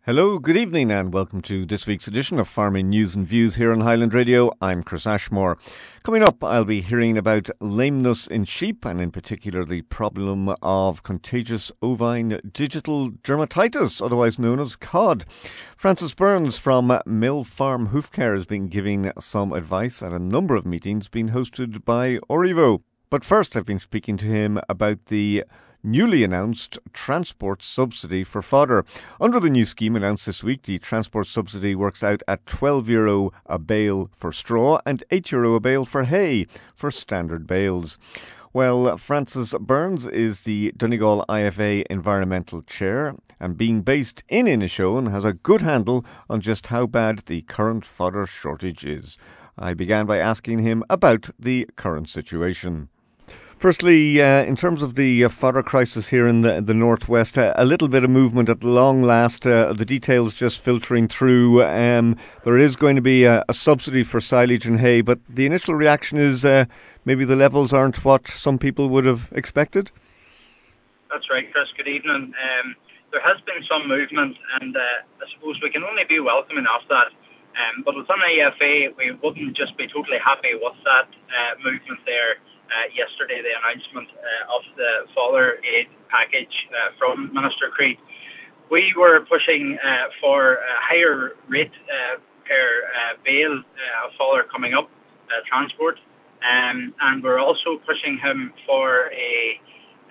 Hello, good evening, and welcome to this week's edition of Farming News and Views here on Highland Radio. I'm Chris Ashmore. Coming up, I'll be hearing about lameness in sheep, and in particular the problem of contagious ovine digital dermatitis, otherwise known as COD. Francis Burns from Mill Farm Hoof Care has been giving some advice at a number of meetings being hosted by Orivo. But first, I've been speaking to him about the newly announced transport subsidy for fodder. Under the new scheme announced this week, the transport subsidy works out at €12 a bale for straw and €8 a bale for hay for standard bales. Well, Francis Burns is the Donegal IFA Environmental Chair, and being based in Inishowen has a good handle on just how bad the current fodder shortage is. I began by asking him about the current situation. Firstly, in terms of the fodder crisis here in the northwest, a little bit of movement at long last. The details just filtering through. There is going to be a subsidy for silage and hay, but the initial reaction is maybe the levels aren't what some people would have expected. That's right, Chris. Good evening. There has been some movement, and I suppose we can only be welcoming of that. But within IFA, we wouldn't just be totally happy with that movement there. Yesterday, the announcement of the fodder aid package from Minister Creed. We were pushing for a higher rate per bale of fodder coming up, transport, and we're also pushing him for a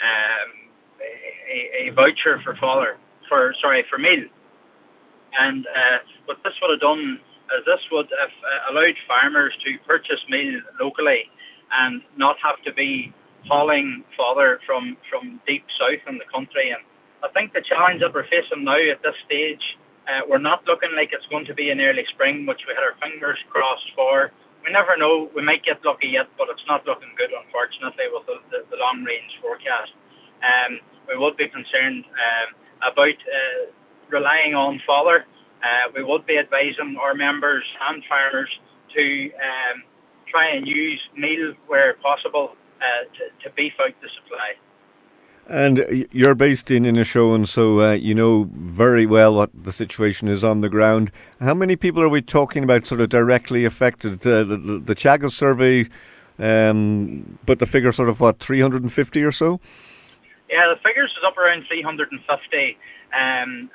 voucher for fodder, for meal. And what this would have done is this would have allowed farmers to purchase meal locally and not have to be hauling fodder from deep south in the country. And I think the challenge that we're facing now at this stage, we're not looking like it's going to be in early spring, which we had our fingers crossed for. We never know, we might get lucky yet, but it's not looking good, unfortunately, with the long-range forecast. We would be concerned about relying on fodder. We would be advising our members and farmers to try and use meal where possible to beef out the supply. And you're based in Inishowen, so you know very well what the situation is on the ground. How many people are we talking about sort of directly affected? The Teagasc survey put the figure sort of, 350 or so? Yeah, the figures is up around 350, and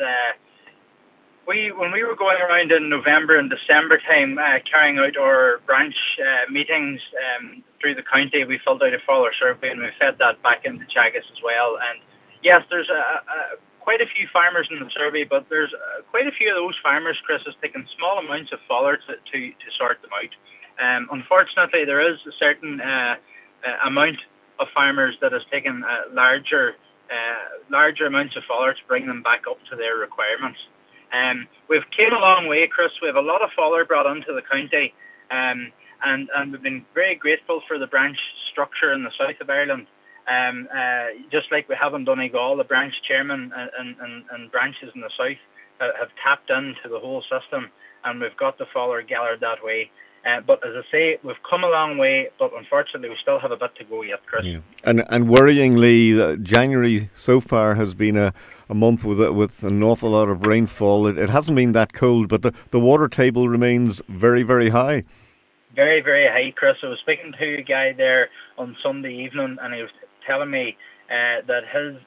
when we were going around in November and December time, carrying out our branch meetings through the county, we filled out a fodder survey and we fed that back into Teagasc as well. And yes, there's quite a few farmers in the survey, but there's quite a few of those farmers, Chris, has taken small amounts of fodder to sort them out. Unfortunately, there is a certain amount of farmers that has taken larger amounts of fodder to bring them back up to their requirements. We've came a long way, Chris. We have a lot of fodder brought into the county, and we've been very grateful for the branch structure in the south of Ireland. Just like we have in Donegal, the branch chairman and branches in the south have tapped into the whole system, and we've got the fodder gathered that way. But as I say, we've come a long way, but unfortunately we still have a bit to go yet, Chris. Yeah. And worryingly, January so far has been a month with an awful lot of rainfall. It hasn't been that cold, but the water table remains very, very high. Very, very high, Chris. I was speaking to a guy there on Sunday evening, and he was telling me that his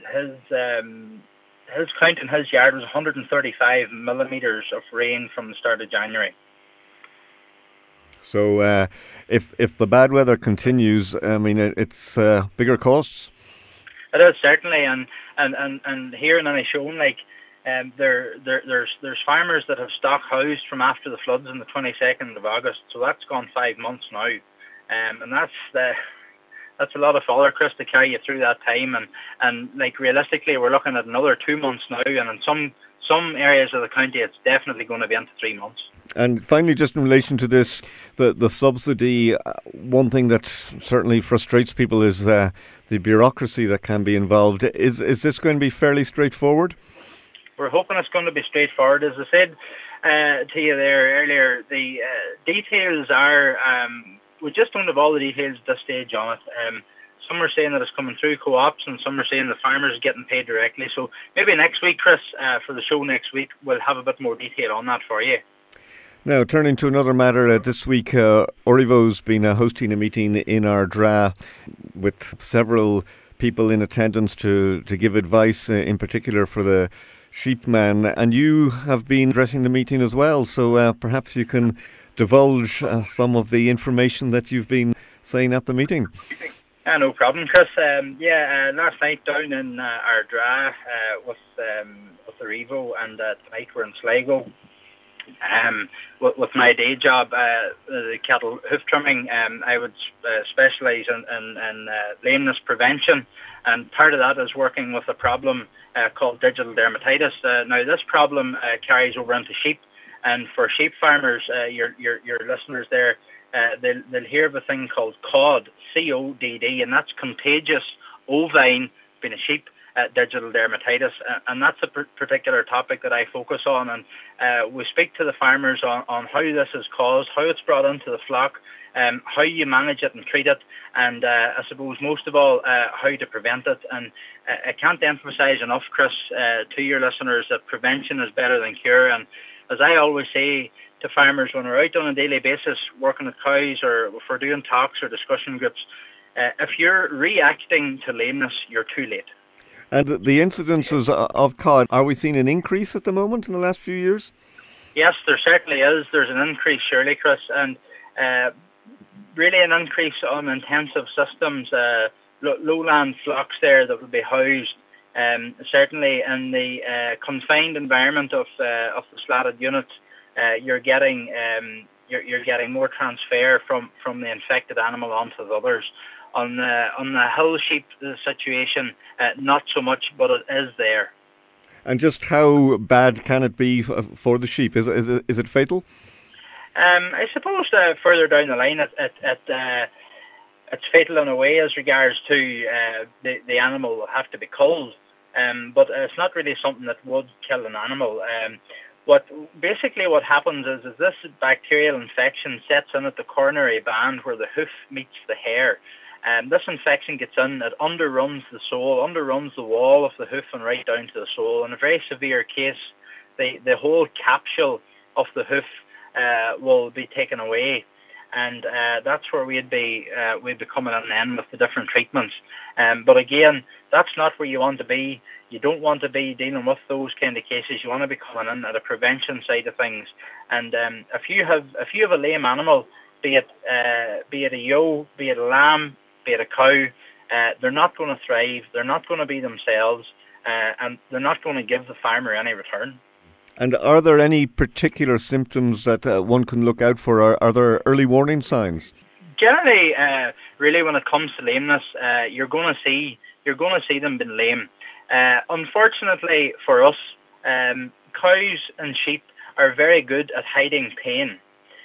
count in his yard was 135 millimetres of rain from the start of January. So if the bad weather continues, I mean, it's bigger costs. It is, certainly, and here in Inishowen, like there's farmers that have stock housed from after the floods on the 22nd of August, so that's gone 5 months now, and that's a lot of fodder, Chris, to carry you through that time, and like realistically, we're looking at another 2 months now, and in some areas of the county, it's definitely going to be into 3 months. And finally, just in relation to this, the subsidy, one thing that certainly frustrates people is the bureaucracy that can be involved. Is this going to be fairly straightforward? We're hoping it's going to be straightforward. As I said to you there earlier, the details are, we just don't have all the details at this stage on it. Some are saying that it's coming through co-ops, and some are saying the farmers are getting paid directly. So maybe next week, Chris, for the show next week, we'll have a bit more detail on that for you. Now, turning to another matter, this week, Orivo's been hosting a meeting in Ardra with several people in attendance to give advice, in particular for the sheepman, and you have been addressing the meeting as well, so perhaps you can divulge some of the information that you've been saying at the meeting. No problem, Chris. Last night down in Ardra with Orivo, and tonight we're in Sligo. With my day job, the cattle hoof trimming, I would specialise in lameness prevention, and part of that is working with a problem called digital dermatitis. Now, this problem carries over into sheep, and for sheep farmers, your listeners there, they'll hear of a thing called CODD, C-O-D-D, and that's contagious ovine, being a sheep, digital dermatitis, and that's a particular topic that I focus on, and we speak to the farmers on how this is caused, how it's brought into the flock, how you manage it and treat it, and I suppose most of all how to prevent it. And I can't emphasize enough, Chris, to your listeners, that prevention is better than cure. And as I always say to farmers when we're out on a daily basis working with cows, or if we're doing talks or discussion groups, if you're reacting to lameness, you're too late. And the incidences of CODD, are we seeing an increase at the moment in the last few years? Yes, there certainly is. There's an increase, surely, Chris, and really an increase on intensive systems, lowland flocks there that will be housed. Certainly in the confined environment of the slatted unit, you're getting more transfer from the infected animal onto the others. On the hill sheep situation, not so much, but it is there. And just how bad can it be for the sheep? Is it fatal? I suppose further down the line, it's fatal in a way as regards to the animal will have to be culled, but it's not really something that would kill an animal. What happens is this bacterial infection sets in at the coronary band where the hoof meets the hair. This infection gets in, it underruns the sole, underruns the wall of the hoof and right down to the sole. In a very severe case, the whole capsule of the hoof will be taken away, and that's where we'd be coming in then with the different treatments. But again, that's not where you want to be. You don't want to be dealing with those kind of cases. You want to be coming in at a prevention side of things. And if you have a lame animal, be it a ewe, be it a lamb, be it a cow, they're not going to thrive. They're not going to be themselves, and they're not going to give the farmer any return. And are there any particular symptoms that one can look out for? Are there early warning signs? Generally, really, when it comes to lameness, you're going to see them being lame. Unfortunately for us, cows and sheep are very good at hiding pain.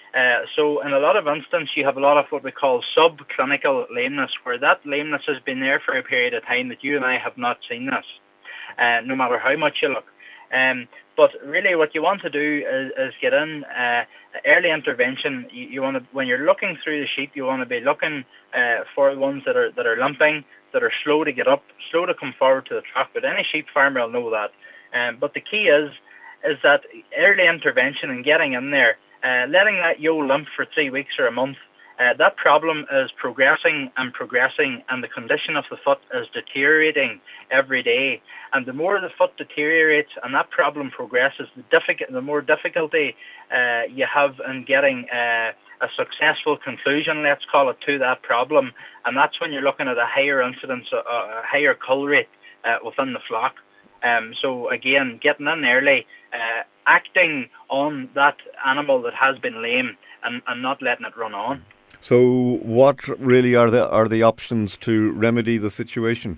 So in a lot of instances, you have a lot of what we call subclinical lameness, where that lameness has been there for a period of time that you and I have not seen this, no matter how much you look. But really, what you want to do is get in early intervention. You want to, when you're looking through the sheep, you want to be looking for ones that are limping, that are slow to get up, slow to come forward to the truck. But any sheep farmer will know that. But the key is that early intervention and getting in there, letting that ewe limp for 3 weeks or a month. That problem is progressing, and the condition of the foot is deteriorating every day. And the more the foot deteriorates and that problem progresses, the more difficulty you have in getting a successful conclusion, let's call it, to that problem. And that's when you're looking at a higher incidence, a higher cull rate within the flock. So again, getting in early, acting on that animal that has been lame, and not letting it run on. So what really are the options to remedy the situation?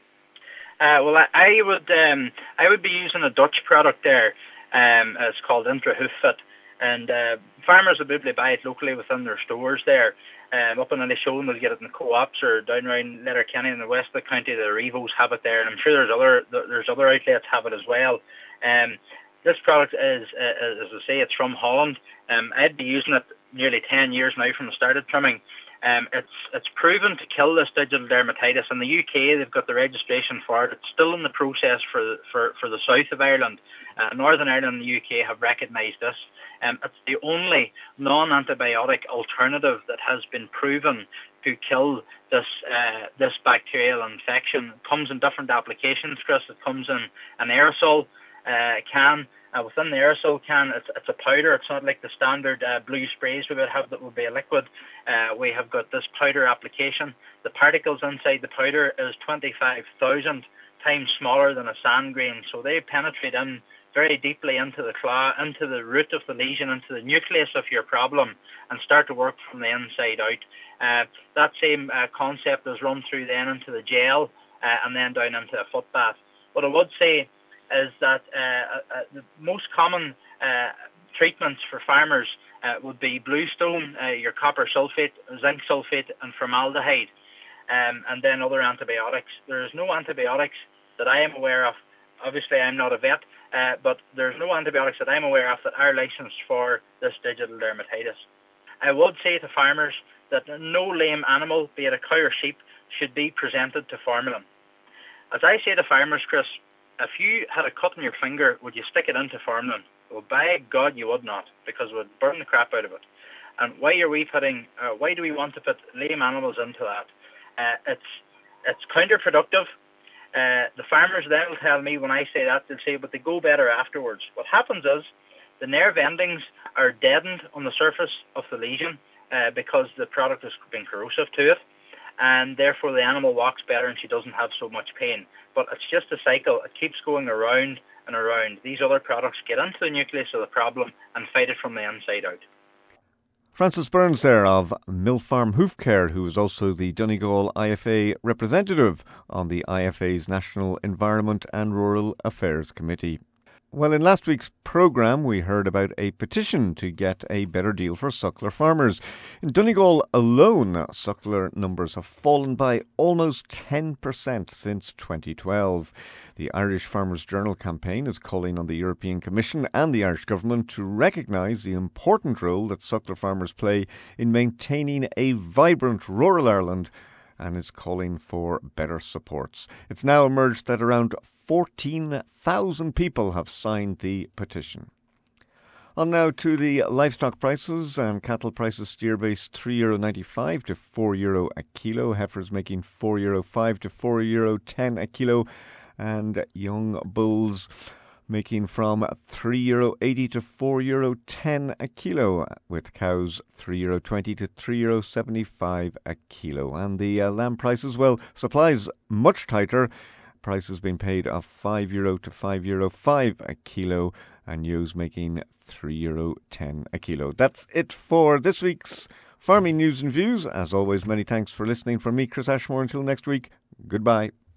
Well, I would be using a Dutch product there. It's called IntraHoofFit, and farmers will be able to buy it locally within their stores there. Up in Inishowen, they'll get it in co-ops, or down around Letterkenny in the west of the county, the Revos have it there, and I'm sure there's other outlets have it as well. This product is, as I say, it's from Holland. I'd be using it nearly 10 years now from the start of trimming. It's proven to kill this digital dermatitis. In the UK, they've got the registration for it. It's still in the process for the south of Ireland. Northern Ireland and the UK have recognised this. It's the only non-antibiotic alternative that has been proven to kill this bacterial infection. It comes in different applications, Chris. It comes in an aerosol can. Within the aerosol can, it's a powder. It's not like the standard blue sprays we would have that would be a liquid. We have got this powder application. The particles inside the powder is 25,000 times smaller than a sand grain, so they penetrate in very deeply into the claw, into the root of the lesion, into the nucleus of your problem, and start to work from the inside out. That same concept is run through then into the gel and then down into a foot bath. What I would say is that the most common treatments for farmers would be bluestone, your copper sulfate, zinc sulfate, and formaldehyde, and then other antibiotics. There is no antibiotics that I am aware of. Obviously, I'm not a vet, but there's no antibiotics that I'm aware of that are licensed for this digital dermatitis. I would say to farmers that no lame animal, be it a cow or sheep, should be presented to formalin. As I say to farmers, Chris, if you had a cut on your finger, would you stick it into formalin? Well, by God, you would not, because it would burn the crap out of it. And why do we want to put lame animals into that? It's counterproductive. The farmers then will tell me when I say that, they'll say, but they go better afterwards. What happens is the nerve endings are deadened on the surface of the lesion because the product has been corrosive to it, and therefore the animal walks better and she doesn't have so much pain. But it's just a cycle. It keeps going around and around. These other products get into the nucleus of the problem and fight it from the inside out. Francis Burns there of Mill Farm Hoof Care, who is also the Donegal IFA representative on the IFA's National Environment and Rural Affairs Committee. Well, in last week's programme, we heard about a petition to get a better deal for suckler farmers. In Donegal alone, suckler numbers have fallen by almost 10% since 2012. The Irish Farmers Journal campaign is calling on the European Commission and the Irish Government to recognise the important role that suckler farmers play in maintaining a vibrant rural Ireland, and is calling for better supports. It's now emerged that around 14,000 people have signed the petition. On now to the livestock prices, and cattle prices steer base €3.95 to €4 a kilo, heifers making €4.05 to €4.10 a kilo, and young bulls making from €3.80 to €4.10 a kilo, with cows €3.20 to €3.75 a kilo. And the lamb prices, well, supply's much tighter. Prices being paid of €5 to €5.05 a kilo, and ewes making €3.10 a kilo. That's it for this week's Farming News and Views. As always, many thanks for listening. From me, Chris Ashmore, until next week, goodbye.